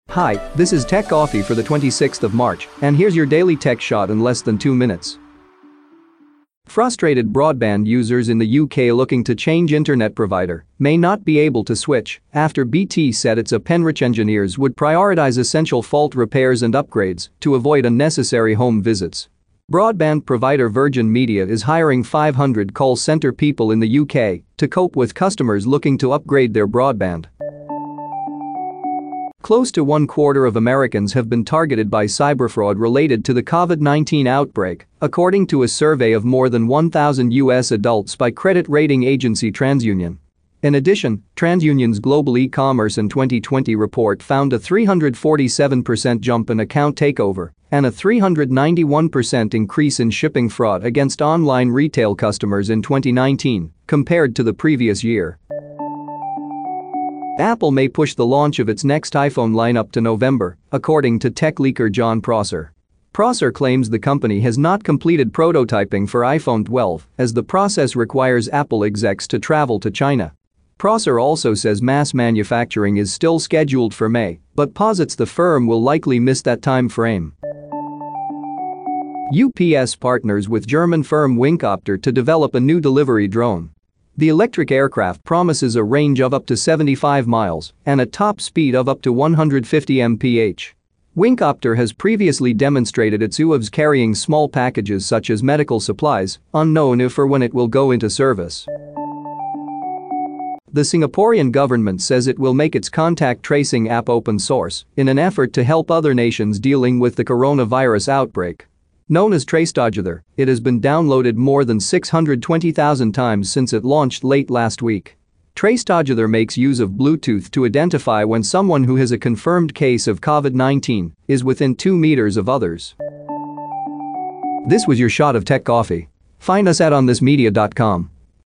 Hi, this is Tech Coffee for the 26th of March, and here's your daily tech shot in less than 2 minutes. Frustrated broadband users in the UK looking to change internet provider may not be able to switch after BT said its Penrich engineers would prioritize essential fault repairs and upgrades to avoid unnecessary home visits. Broadband provider Virgin Media is hiring 500 call center people in the UK to cope with customers looking to upgrade their broadband. Close to 1/4 of Americans have been targeted by cyberfraud related to the COVID-19 outbreak, according to a survey of more than 1,000 U.S. adults by credit rating agency TransUnion. In addition, TransUnion's Global E-commerce in 2020 report found a 347% jump in account takeover and a 391% increase in shipping fraud against online retail customers in 2019 compared to the previous year. Apple may push the launch of its next iPhone lineup to November, according to tech leaker Jon Prosser. Prosser claims the company has not completed prototyping for iPhone 12 as the process requires Apple execs to travel to China. Prosser also says mass manufacturing is still scheduled for May, but posits the firm will likely miss that time frame. UPS partners with German firm Wincopter to develop a new delivery drone. The electric aircraft promises a range of up to 75 miles and a top speed of up to 150 mph. Wincopter has previously demonstrated its UAVs carrying small packages such as medical supplies, unknown if or when it will go into service. The Singaporean government says it will make its contact tracing app open source in an effort to help other nations dealing with the coronavirus outbreak. Known as TraceTogether, it has been downloaded more than 620,000 times since it launched late last week. TraceTogether makes use of Bluetooth to identify when someone who has a confirmed case of COVID-19 is within 2 meters of others. This was your shot of Tech Coffee. Find us at onthismedia.com.